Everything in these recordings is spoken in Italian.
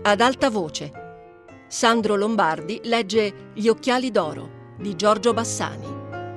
Ad alta voce. Sandro Lombardi legge Gli occhiali d'oro di Giorgio Bassani.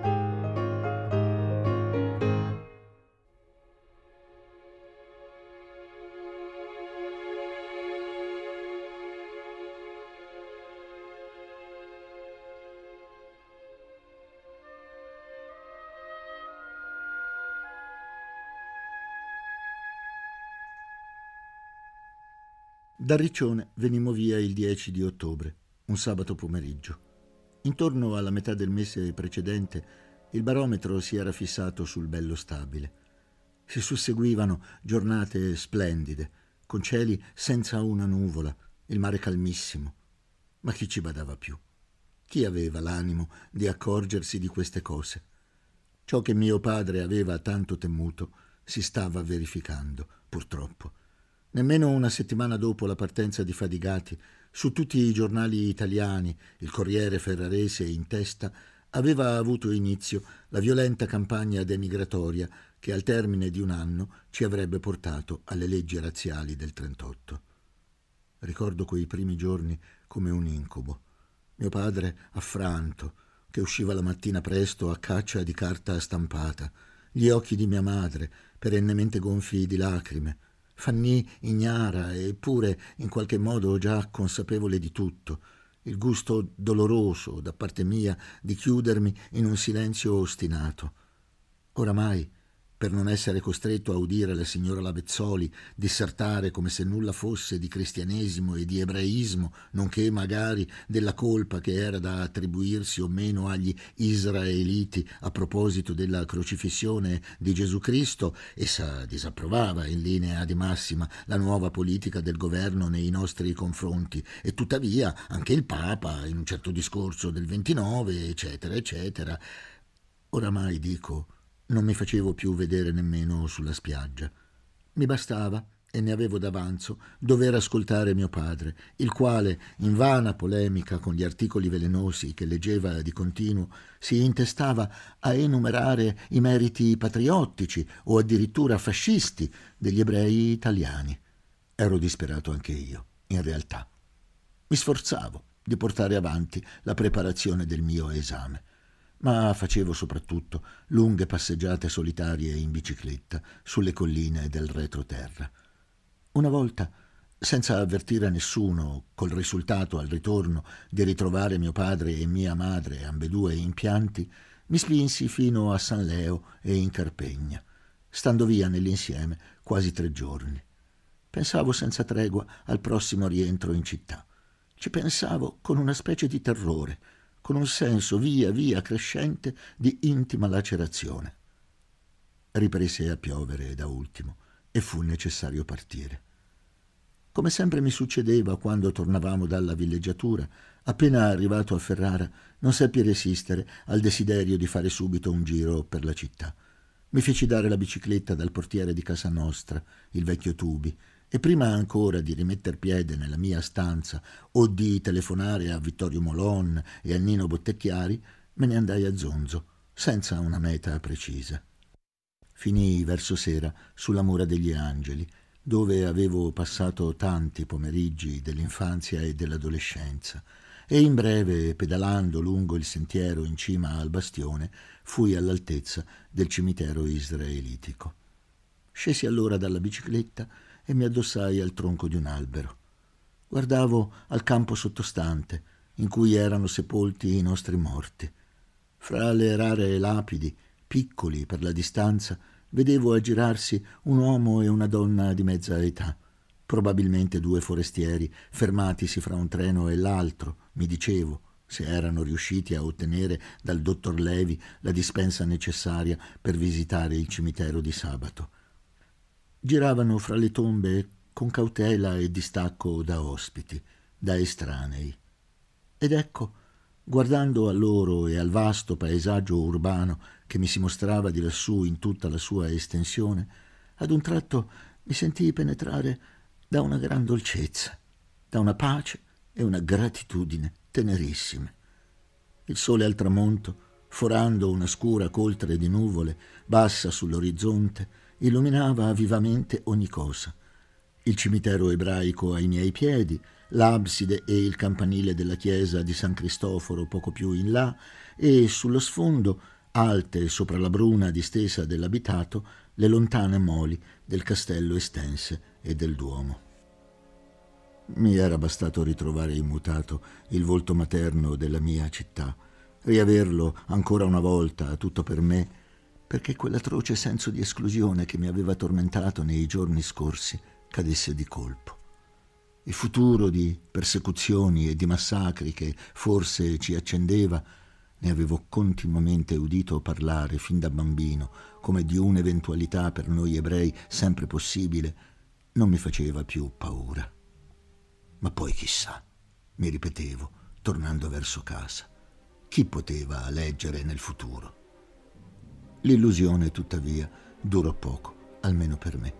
Da Riccione venimmo via il 10 di ottobre, un sabato pomeriggio. Intorno alla metà del mese precedente il barometro si era fissato sul bello stabile. Si susseguivano giornate splendide, con cieli senza una nuvola, il mare calmissimo. Ma chi ci badava più? Chi aveva l'animo di accorgersi di queste cose? Ciò che mio padre aveva tanto temuto si stava verificando, purtroppo. Nemmeno una settimana dopo la partenza di Fadigati, su tutti i giornali italiani, il Corriere Ferrarese in testa, aveva avuto inizio la violenta campagna denigratoria che al termine di un anno ci avrebbe portato alle leggi razziali del 38. Ricordo quei primi giorni come un incubo. Mio padre affranto, che usciva la mattina presto a caccia di carta stampata, gli occhi di mia madre perennemente gonfi di lacrime, Fanny ignara eppure in qualche modo già consapevole di tutto, il gusto doloroso da parte mia di chiudermi in un silenzio ostinato. Oramai, per non essere costretto a udire la signora Lavezzoli dissertare come se nulla fosse di cristianesimo e di ebraismo, nonché magari della colpa che era da attribuirsi o meno agli israeliti a proposito della crocifissione di Gesù Cristo, essa disapprovava in linea di massima la nuova politica del governo nei nostri confronti e tuttavia anche il Papa in un certo discorso del 29, eccetera, eccetera. Oramai dico, non mi facevo più vedere nemmeno sulla spiaggia. Mi bastava, e ne avevo d'avanzo, dover ascoltare mio padre, il quale, in vana polemica con gli articoli velenosi che leggeva di continuo, si intestava a enumerare i meriti patriottici o addirittura fascisti degli ebrei italiani. Ero disperato anche io, in realtà. Mi sforzavo di portare avanti la preparazione del mio esame, ma facevo soprattutto lunghe passeggiate solitarie in bicicletta sulle colline del retroterra. Una volta, senza avvertire nessuno, col risultato al ritorno di ritrovare mio padre e mia madre ambedue in pianti, mi spinsi fino a San Leo e in Carpegna, stando via nell'insieme quasi 3 giorni. Pensavo senza tregua al prossimo rientro in città. Ci pensavo con una specie di terrore, con un senso via via crescente di intima lacerazione. Riprese a piovere da ultimo e fu necessario partire. Come sempre mi succedeva quando tornavamo dalla villeggiatura, appena arrivato a Ferrara non seppi resistere al desiderio di fare subito un giro per la città. Mi feci dare la bicicletta dal portiere di casa nostra, il vecchio Tubi, e prima ancora di rimetter piede nella mia stanza o di telefonare a Vittorio Molon e a Nino Bottecchiari, me ne andai a zonzo, senza una meta precisa. Finii verso sera sulla Mura degli Angeli, dove avevo passato tanti pomeriggi dell'infanzia e dell'adolescenza, e in breve, pedalando lungo il sentiero in cima al bastione, fui all'altezza del cimitero israelitico. Scesi allora dalla bicicletta e mi addossai al tronco di un albero. Guardavo al campo sottostante, in cui erano sepolti i nostri morti. Fra le rare lapidi, piccoli per la distanza, vedevo aggirarsi un uomo e una donna di mezza età, probabilmente 2 forestieri, fermatisi fra un treno e l'altro, mi dicevo, se erano riusciti a ottenere dal dottor Levi la dispensa necessaria per visitare il cimitero di sabato. Giravano fra le tombe con cautela e distacco da ospiti, da estranei. Ed ecco, guardando a loro e al vasto paesaggio urbano che mi si mostrava di lassù in tutta la sua estensione, ad un tratto mi sentii penetrare da una gran dolcezza, da una pace e una gratitudine tenerissime. Il sole al tramonto, forando una scura coltre di nuvole bassa sull'orizzonte, illuminava vivamente ogni cosa. Il cimitero ebraico ai miei piedi, l'abside e il campanile della chiesa di San Cristoforo poco più in là, e sullo sfondo, alte sopra la bruna distesa dell'abitato, le lontane moli del castello Estense e del Duomo. Mi era bastato ritrovare immutato il volto materno della mia città, riaverlo ancora una volta tutto per me, perché quell'atroce senso di esclusione che mi aveva tormentato nei giorni scorsi cadesse di colpo. Il futuro di persecuzioni e di massacri che forse ci accendeva, ne avevo continuamente udito parlare fin da bambino come di un'eventualità per noi ebrei sempre possibile, non mi faceva più paura. Ma poi chissà, mi ripetevo, tornando verso casa, chi poteva leggere nel futuro? L'illusione, tuttavia, durò poco, almeno per me.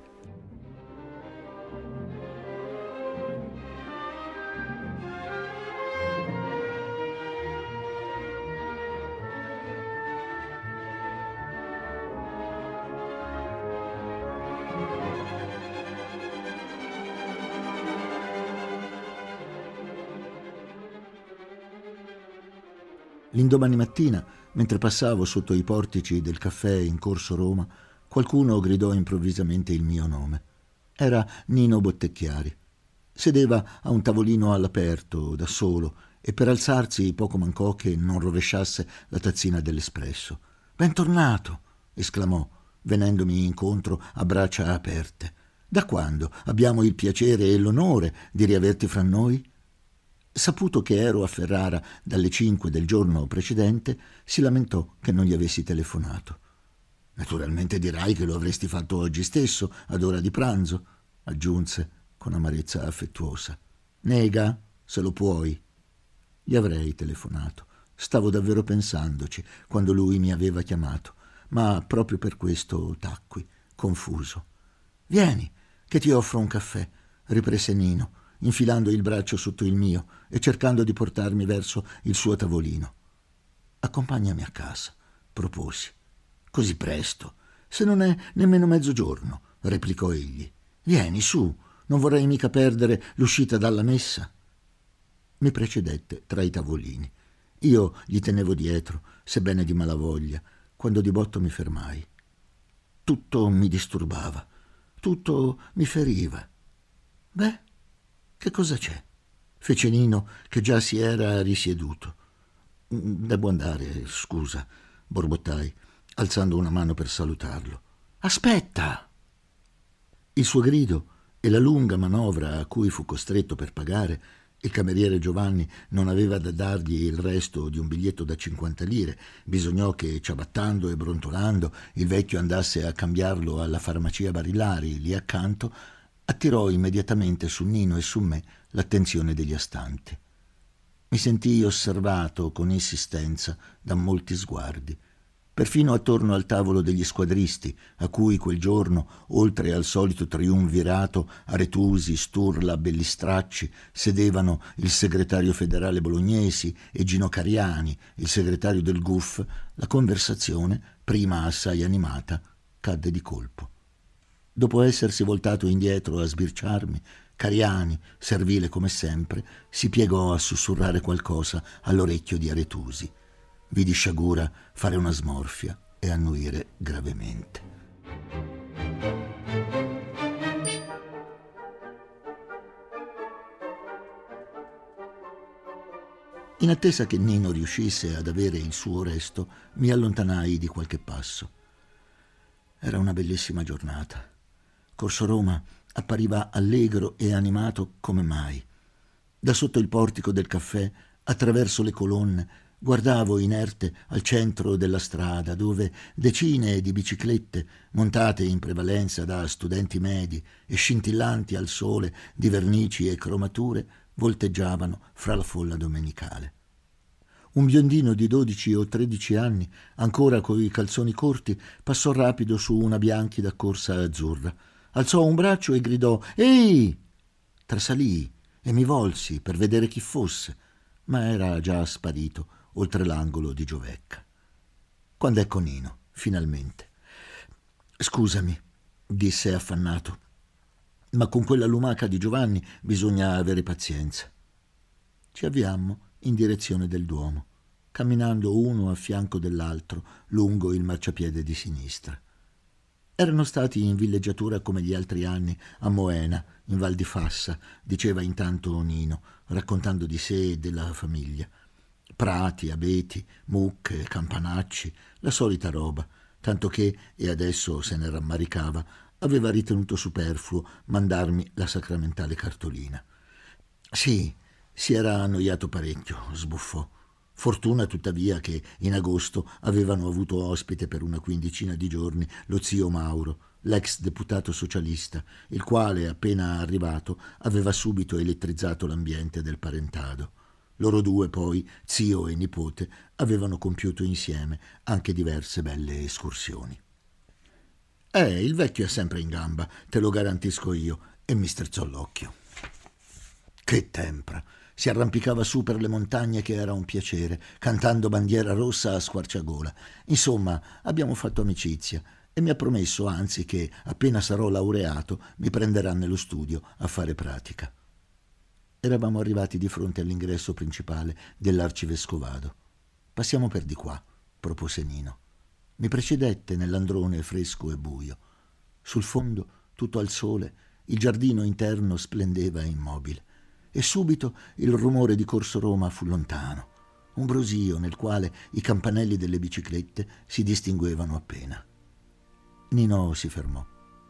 L'indomani mattina, mentre passavo sotto i portici del caffè in Corso Roma, qualcuno gridò improvvisamente il mio nome. Era Nino Bottecchiari. Sedeva a un tavolino all'aperto, da solo, e per alzarsi poco mancò che non rovesciasse la tazzina dell'espresso. «Bentornato!» esclamò, venendomi incontro a braccia aperte. «Da quando abbiamo il piacere e l'onore di riaverti fra noi?» Saputo che ero a Ferrara dalle 5 del giorno precedente, si lamentò che non gli avessi telefonato. «Naturalmente dirai che lo avresti fatto oggi stesso, ad ora di pranzo», aggiunse con amarezza affettuosa. «Nega, se lo puoi». Gli avrei telefonato. Stavo davvero pensandoci quando lui mi aveva chiamato, ma proprio per questo tacqui, confuso. «Vieni, che ti offro un caffè», riprese Nino, infilando il braccio sotto il mio e cercando di portarmi verso il suo tavolino. «Accompagnami a casa», proposi. «Così presto? Se non è nemmeno mezzogiorno», replicò egli. «Vieni, su, non vorrei mica perdere l'uscita dalla messa». Mi precedette tra i tavolini. Io gli tenevo dietro, sebbene di malavoglia, quando di botto mi fermai. Tutto mi disturbava, tutto mi feriva. «Beh, che cosa c'è?» fece Nino, che già si era risieduto. «Devo andare, scusa», borbottai, alzando una mano per salutarlo. «Aspetta!» Il suo grido e la lunga manovra a cui fu costretto per pagare, il cameriere Giovanni non aveva da dargli il resto di un biglietto da 50 lire, bisognò che, ciabattando e brontolando, il vecchio andasse a cambiarlo alla farmacia Barilari, lì accanto, attirò immediatamente su Nino e su me l'attenzione degli astanti. Mi sentii osservato con insistenza da molti sguardi, perfino attorno al tavolo degli squadristi, a cui quel giorno, oltre al solito triumvirato Aretusi, Sturla, Bellistracci, sedevano il segretario federale Bolognesi e Gino Cariani, il segretario del GUF, la conversazione, prima assai animata, cadde di colpo. Dopo essersi voltato indietro a sbirciarmi, Cariani, servile come sempre, si piegò a sussurrare qualcosa all'orecchio di Aretusi. Vidi Sciagura fare una smorfia e annuire gravemente. In attesa che Nino riuscisse ad avere il suo resto, mi allontanai di qualche passo. Era una bellissima giornata. Corso Roma appariva allegro e animato come mai. Da sotto il portico del caffè, attraverso le colonne, guardavo inerte al centro della strada, dove decine di biciclette, montate in prevalenza da studenti medi e scintillanti al sole di vernici e cromature, volteggiavano fra la folla domenicale. Un biondino di 12 o 13 anni, ancora coi calzoni corti, passò rapido su una bianchida corsa azzurra. Alzò un braccio e gridò «Ehi!». Trasalii e mi volsi per vedere chi fosse, ma era già sparito oltre l'angolo di Giovecca. Quando ecco Nino, finalmente. «Scusami», disse affannato. ma con quella lumaca di Giovanni bisogna avere pazienza. Ci avviammo in direzione del Duomo, camminando uno a fianco dell'altro lungo il marciapiede di sinistra. Erano stati in villeggiatura come gli altri anni a Moena, in Val di Fassa, diceva intanto Nino, raccontando di sé e della famiglia. Prati, abeti, mucche, campanacci, la solita roba, tanto che, e adesso se ne rammaricava, aveva ritenuto superfluo mandarmi la sacramentale cartolina. Sì, si era annoiato parecchio, sbuffò. Fortuna tuttavia che in agosto avevano avuto ospite per una quindicina di giorni lo zio Mauro, l'ex deputato socialista, il quale, appena arrivato, aveva subito elettrizzato l'ambiente del parentado. Loro due poi, zio e nipote, avevano compiuto insieme anche diverse belle escursioni. Il vecchio è sempre in gamba, te lo garantisco io, e mi strizzò l'occhio. Che tempra! Si arrampicava su per le montagne che era un piacere, cantando Bandiera rossa a squarciagola. Insomma, abbiamo fatto amicizia e mi ha promesso, anzi, che appena sarò laureato mi prenderà nello studio a fare pratica. Eravamo arrivati di fronte all'ingresso principale dell'arcivescovado. Passiamo per di qua, propose Nino. Mi precedette nell'androne fresco e buio. Sul fondo, tutto al sole, il giardino interno splendeva immobile. E subito il rumore di Corso Roma fu lontano, un brusio nel quale i campanelli delle biciclette si distinguevano appena. Nino si fermò.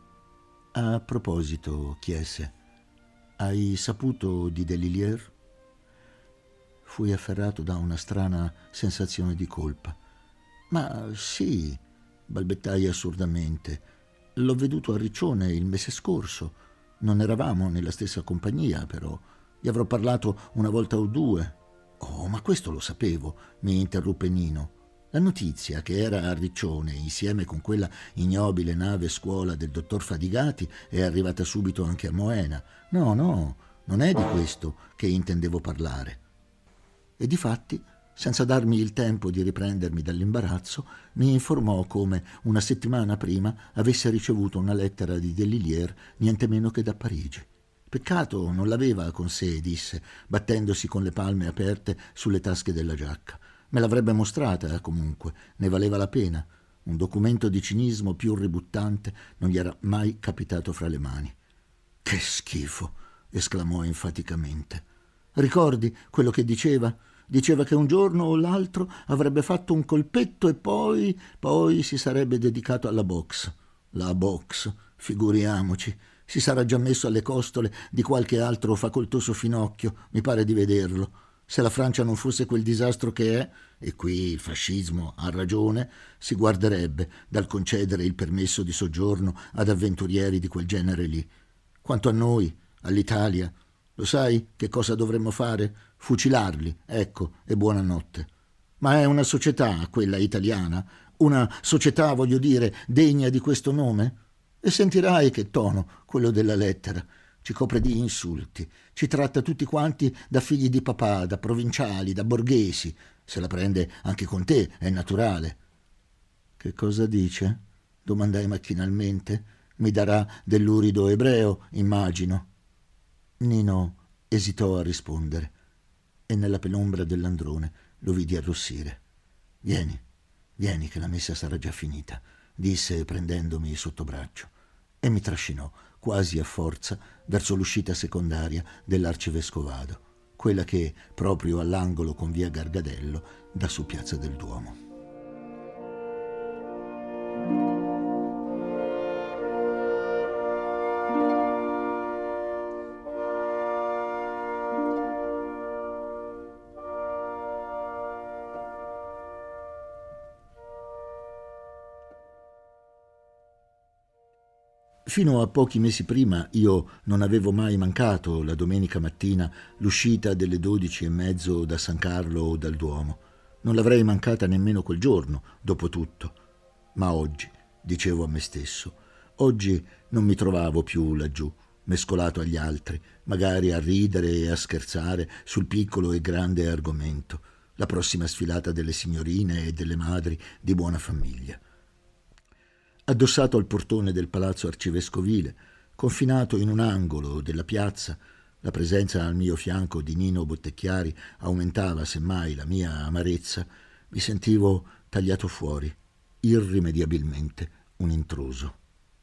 A proposito, chiese, hai saputo di Delilier? Fui afferrato da una strana sensazione di colpa. Ma sì, balbettai assurdamente. L'ho veduto a Riccione il mese scorso. Non eravamo nella stessa compagnia, però. Gli avrò parlato una volta o due. Oh, ma questo lo sapevo, mi interruppe Nino. La notizia che era a Riccione, insieme con quella ignobile nave scuola del dottor Fadigati, è arrivata subito anche a Moena. No, non è di questo che intendevo parlare. E difatti, senza darmi il tempo di riprendermi dall'imbarazzo, mi informò come una settimana prima avesse ricevuto una lettera di Delilier niente meno che da Parigi. Peccato non l'aveva con sé, disse, battendosi con le palme aperte sulle tasche della giacca. Me l'avrebbe mostrata, comunque, ne valeva la pena. Un documento di cinismo più ributtante non gli era mai capitato fra le mani. Che schifo! Esclamò enfaticamente. Ricordi quello che diceva? Diceva che un giorno o l'altro avrebbe fatto un colpetto e poi si sarebbe dedicato alla boxe. La boxe, figuriamoci. Si sarà già messo alle costole di qualche altro facoltoso finocchio, mi pare di vederlo. Se la Francia non fosse quel disastro che è, e qui il fascismo ha ragione, si guarderebbe dal concedere il permesso di soggiorno ad avventurieri di quel genere lì. Quanto a noi, all'Italia, lo sai che cosa dovremmo fare? Fucilarli, ecco, e buonanotte. Ma è una società, quella italiana? Una società, voglio dire, degna di questo nome? E sentirai che tono, quello della lettera. Ci copre di insulti, ci tratta tutti quanti da figli di papà, da provinciali, da borghesi. Se la prende anche con te, è naturale. Che cosa dice? Domandai macchinalmente. Mi darà dell'urido ebreo, immagino. Nino esitò a rispondere e nella penombra dell'androne lo vidi arrossire. Vieni che la messa sarà già finita, disse prendendomi sotto braccio, e mi trascinò quasi a forza verso l'uscita secondaria dell'arcivescovado, quella che, proprio all'angolo con via Gargadello, dà su Piazza del Duomo. Fino a pochi mesi prima io non avevo mai mancato la domenica mattina l'uscita delle 12:30 da San Carlo o dal Duomo. Non l'avrei mancata nemmeno quel giorno, dopo tutto. Ma oggi, dicevo a me stesso, oggi non mi trovavo più laggiù, mescolato agli altri, magari a ridere e a scherzare sul piccolo e grande argomento, la prossima sfilata delle signorine e delle madri di buona famiglia. Addossato al portone del palazzo arcivescovile, Confinato in un angolo della piazza, la presenza al mio fianco di Nino Bottecchiari aumentava semmai la mia amarezza. Mi sentivo tagliato fuori, irrimediabilmente un intruso.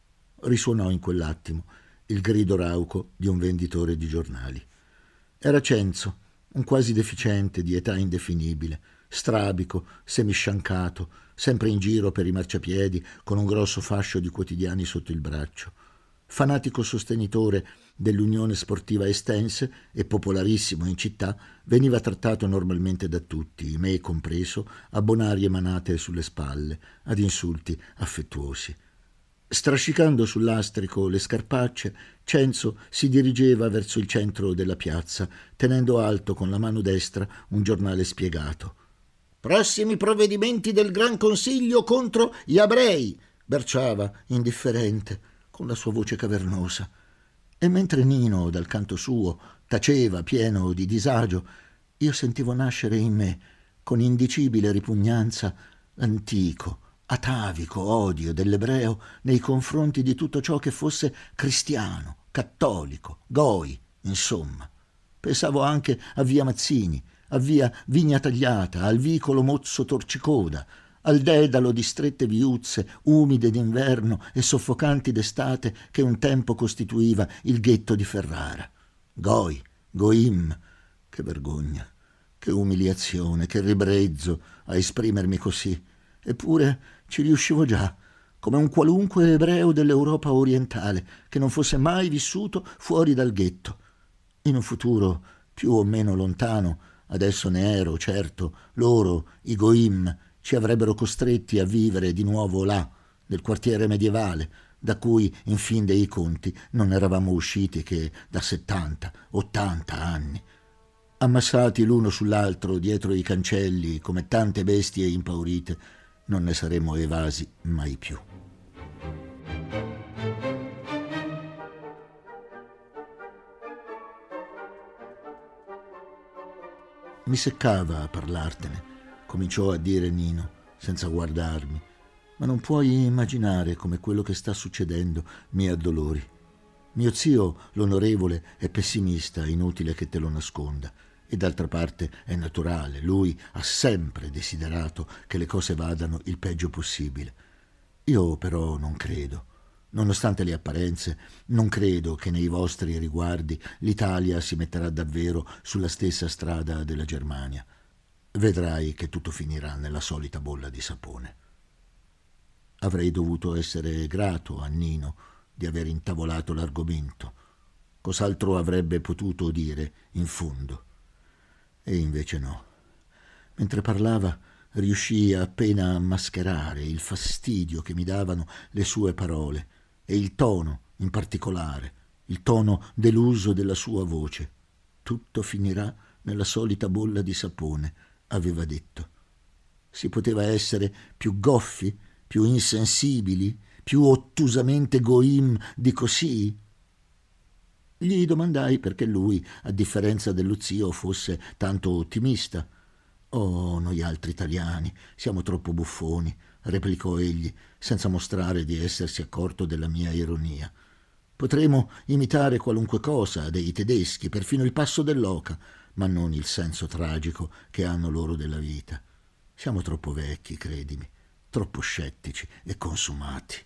Risuonò in quell'attimo il grido rauco di un venditore di giornali. Era Cenzo, un quasi deficiente di età indefinibile, strabico, semisciancato, sempre in giro per i marciapiedi con un grosso fascio di quotidiani sotto il braccio. Fanatico sostenitore dell'Unione Sportiva Estense e popolarissimo in città, veniva trattato normalmente da tutti, me compreso, a bonarie manate sulle spalle, ad insulti affettuosi. Strascicando sul lastrico le scarpacce, Cenzo si dirigeva verso il centro della piazza, tenendo alto con la mano destra un giornale spiegato. «Prossimi provvedimenti del Gran Consiglio contro gli ebrei», berciava, indifferente, con la sua voce cavernosa. E mentre Nino, dal canto suo, taceva pieno di disagio, io sentivo nascere in me, con indicibile ripugnanza, l'antico, atavico odio dell'ebreo nei confronti di tutto ciò che fosse cristiano, cattolico, goi, insomma. Pensavo anche a via Mazzini, a via Vigna Tagliata, al vicolo Mozzo Torcicoda, al dedalo di strette viuzze, umide d'inverno e soffocanti d'estate che un tempo costituiva il ghetto di Ferrara. Goi, goim, che vergogna, che umiliazione, che ribrezzo a esprimermi così. Eppure ci riuscivo già, come un qualunque ebreo dell'Europa orientale che non fosse mai vissuto fuori dal ghetto. In un futuro più o meno lontano, adesso ne ero certo, loro, i goim, ci avrebbero costretti a vivere di nuovo là, nel quartiere medievale, da cui, in fin dei conti, non eravamo usciti che da 70, 80 anni. Ammassati l'uno sull'altro dietro i cancelli come tante bestie impaurite, non ne saremmo evasi mai più. Mi seccava a parlartene, cominciò a dire Nino, senza guardarmi, ma non puoi immaginare come quello che sta succedendo mi addolori. Mio zio, l'onorevole, è pessimista, inutile che te lo nasconda, e d'altra parte è naturale, lui ha sempre desiderato che le cose vadano il peggio possibile. Io però non credo. Nonostante le apparenze, non credo che nei vostri riguardi l'Italia si metterà davvero sulla stessa strada della Germania. Vedrai che tutto finirà nella solita bolla di sapone. Avrei dovuto essere grato a Nino di aver intavolato l'argomento. Cos'altro avrebbe potuto dire, in fondo? E invece no. Mentre parlava, riuscii appena a mascherare il fastidio che mi davano le sue parole e il tono, in particolare, il tono deluso della sua voce. Tutto finirà nella solita bolla di sapone, aveva detto. Si poteva essere più goffi, più insensibili, più ottusamente goim di così? Gli domandai perché lui, a differenza dello zio, fosse tanto ottimista. «Oh, noi altri italiani siamo troppo buffoni», replicò egli, senza mostrare di essersi accorto della mia ironia. «Potremo imitare qualunque cosa dei tedeschi, perfino il passo dell'oca, ma non il senso tragico che hanno loro della vita. Siamo troppo vecchi, credimi, troppo scettici e consumati».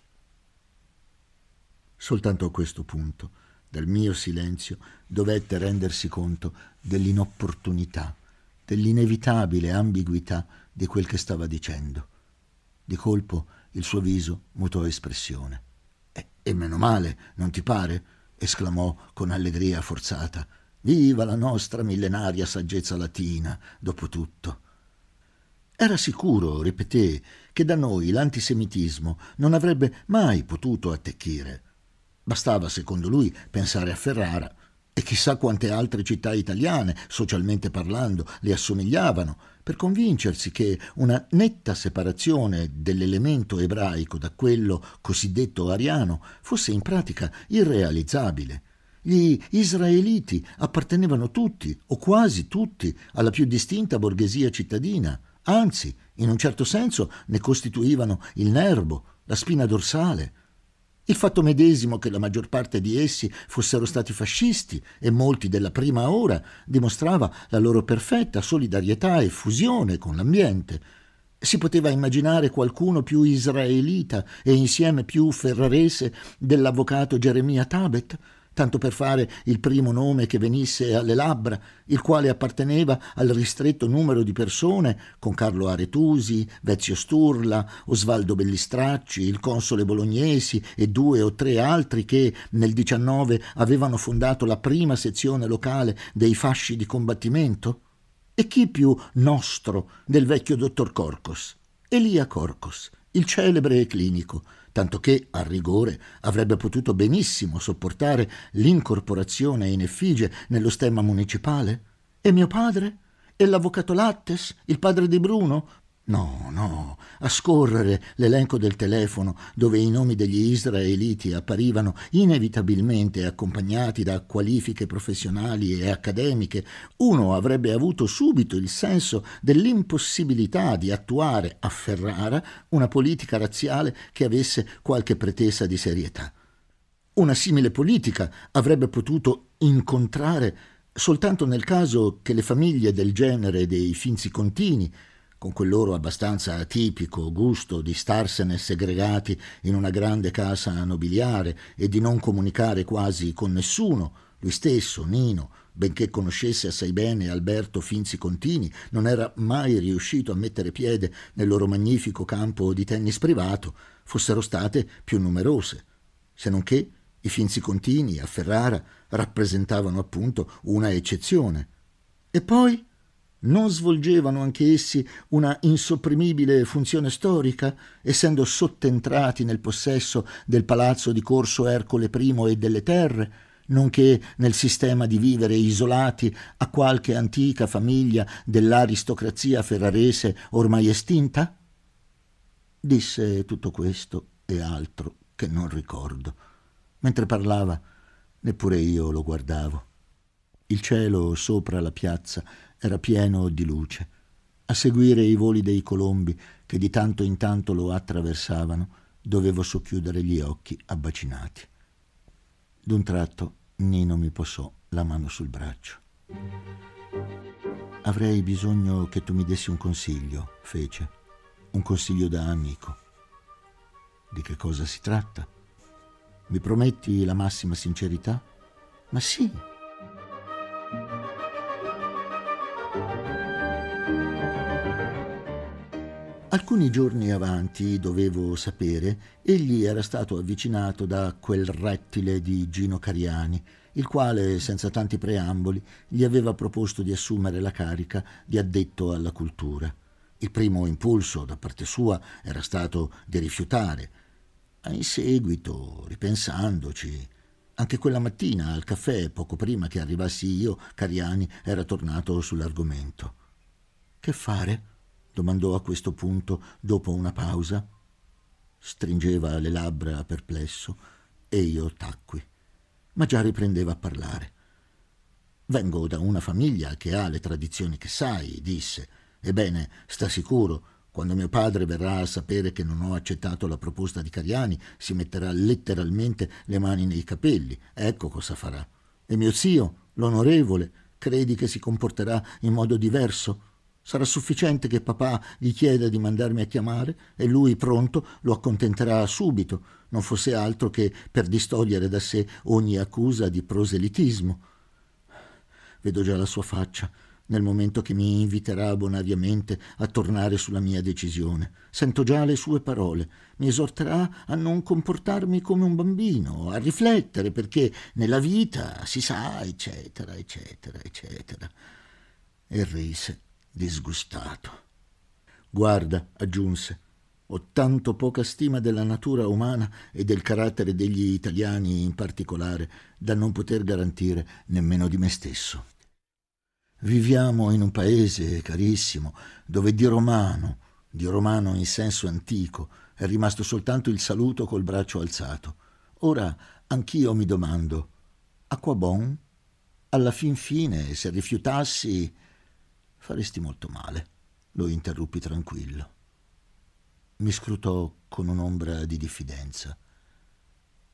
Soltanto a questo punto, dal mio silenzio, dovette rendersi conto dell'inopportunità, dell'inevitabile ambiguità di quel che stava dicendo. Di colpo il suo viso mutò espressione. E meno male, non ti pare?» esclamò con allegria forzata. «Viva la nostra millenaria saggezza latina, dopo tutto!» Era sicuro, ripeté, che da noi l'antisemitismo non avrebbe mai potuto attecchire. Bastava, secondo lui, pensare a Ferrara, e chissà quante altre città italiane, socialmente parlando, le assomigliavano, per convincersi che una netta separazione dell'elemento ebraico da quello cosiddetto ariano fosse in pratica irrealizzabile. Gli israeliti appartenevano tutti, o quasi tutti, alla più distinta borghesia cittadina, anzi, in un certo senso ne costituivano il nerbo, la spina dorsale. Il fatto medesimo che la maggior parte di essi fossero stati fascisti e molti della prima ora dimostrava la loro perfetta solidarietà e fusione con l'ambiente. Si poteva immaginare qualcuno più israelita e insieme più ferrarese dell'avvocato Geremia Tabet, tanto per fare il primo nome che venisse alle labbra, il quale apparteneva al ristretto numero di persone, con Carlo Aretusi, Vezio Sturla, Osvaldo Bellistracci, il console Bolognesi e 2 o 3 altri che nel 19 avevano fondato la prima sezione locale dei fasci di combattimento? E chi più nostro del vecchio dottor Corcos? Elia Corcos, il celebre clinico, tanto che, a rigore, avrebbe potuto benissimo sopportare l'incorporazione in effigie nello stemma municipale? E mio padre? E l'avvocato Lattes, il padre di Bruno? No, a scorrere l'elenco del telefono dove i nomi degli israeliti apparivano inevitabilmente accompagnati da qualifiche professionali e accademiche, uno avrebbe avuto subito il senso dell'impossibilità di attuare a Ferrara una politica razziale che avesse qualche pretesa di serietà. Una simile politica avrebbe potuto incontrare soltanto nel caso che le famiglie del genere dei Finzi-Contini, con quel loro abbastanza atipico gusto di starsene segregati in una grande casa nobiliare e di non comunicare quasi con nessuno, lui stesso, Nino, benché conoscesse assai bene Alberto Finzi-Contini, non era mai riuscito a mettere piede nel loro magnifico campo di tennis privato, fossero state più numerose, se non che i Finzi-Contini a Ferrara rappresentavano appunto una eccezione. E poi non svolgevano anche essi una insopprimibile funzione storica, essendo sottentrati nel possesso del palazzo di Corso Ercole I e delle terre, nonché nel sistema di vivere isolati a qualche antica famiglia dell'aristocrazia ferrarese ormai estinta? Disse tutto questo e altro che non ricordo. Mentre parlava, neppure io lo guardavo. Il cielo sopra la piazza era pieno di luce. A seguire i voli dei colombi che di tanto in tanto lo attraversavano, dovevo socchiudere gli occhi abbacinati. D'un tratto Nino mi posò la mano sul braccio. Avrei bisogno che tu mi dessi un consiglio, fece. Un consiglio da amico. Di che cosa si tratta? Mi prometti la massima sincerità? Ma sì. Alcuni giorni avanti, dovevo sapere, egli era stato avvicinato da quel rettile di Gino Cariani, il quale, senza tanti preamboli, gli aveva proposto di assumere la carica di addetto alla cultura. Il primo impulso, da parte sua, era stato di rifiutare, ma in seguito, ripensandoci, anche quella mattina al caffè, poco prima che arrivassi io, Cariani era tornato sull'argomento. «Che fare?» domandò a questo punto dopo una pausa. Stringeva le labbra perplesso e io tacqui, ma già riprendeva a parlare. «Vengo da una famiglia che ha le tradizioni che sai», disse. «Ebbene, sta sicuro, quando mio padre verrà a sapere che non ho accettato la proposta di Cariani, si metterà letteralmente le mani nei capelli. Ecco cosa farà. E mio zio, l'onorevole, credi che si comporterà in modo diverso? Sarà sufficiente che papà gli chieda di mandarmi a chiamare e lui, pronto, lo accontenterà subito, non fosse altro che per distogliere da sé ogni accusa di proselitismo. Vedo già la sua faccia nel momento che mi inviterà bonariamente a tornare sulla mia decisione. Sento già le sue parole. Mi esorterà a non comportarmi come un bambino, a riflettere, perché nella vita si sa, eccetera, eccetera, eccetera». E rise, disgustato. «Guarda», aggiunse, «ho tanto poca stima della natura umana e del carattere degli italiani in particolare da non poter garantire nemmeno di me stesso. Viviamo in un paese, carissimo, dove di romano in senso antico, è rimasto soltanto il saluto col braccio alzato. Ora anch'io mi domando, a quoi bon? Alla fin fine, se rifiutassi...» «Faresti molto male», lo interruppi tranquillo. Mi scrutò con un'ombra di diffidenza.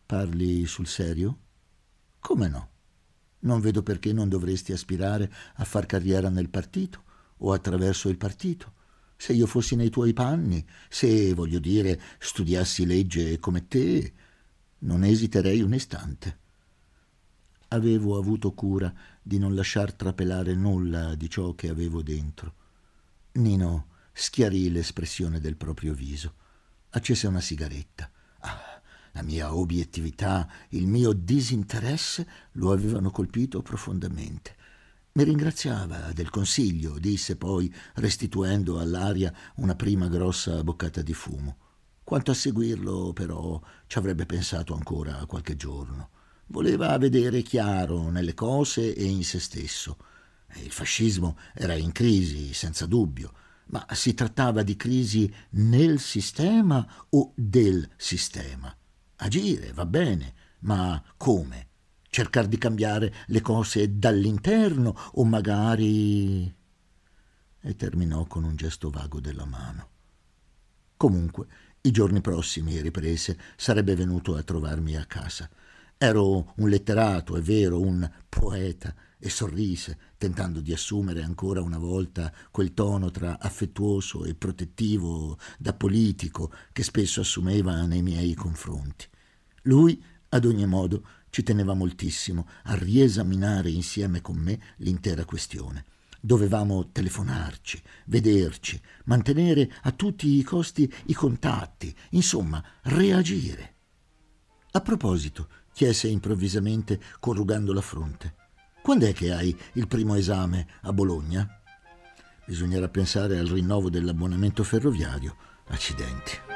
Parli sul serio? Come no? Non vedo perché non dovresti aspirare a far carriera nel partito o attraverso il partito. Se io fossi nei tuoi panni, se, voglio dire, studiassi legge come te, non esiterei un istante. Avevo avuto cura di non lasciar trapelare nulla di ciò che avevo dentro. Nino schiarì l'espressione del proprio viso, accese una sigaretta. La mia obiettività, il mio disinteresse lo avevano colpito profondamente. Mi ringraziava del consiglio, disse poi, restituendo all'aria una prima grossa boccata di fumo. Quanto a seguirlo, però, ci avrebbe pensato ancora qualche giorno. Voleva vedere chiaro nelle cose e in se stesso. Il fascismo era in crisi, senza dubbio, ma si trattava di crisi nel sistema o del sistema? Agire, va bene, ma come? Cercare di cambiare le cose dall'interno o magari... E terminò con un gesto vago della mano. Comunque, i giorni prossimi, riprese, sarebbe venuto a trovarmi a casa. Ero un letterato, è vero, un poeta, e sorrise, tentando di assumere ancora una volta quel tono tra affettuoso e protettivo da politico che spesso assumeva nei miei confronti. Lui, ad ogni modo, ci teneva moltissimo a riesaminare insieme con me l'intera questione. Dovevamo telefonarci, vederci, mantenere a tutti i costi i contatti, insomma, reagire. A proposito, chiese improvvisamente, corrugando la fronte, quando è che hai il primo esame a Bologna? Bisognerà pensare al rinnovo dell'abbonamento ferroviario. Accidenti.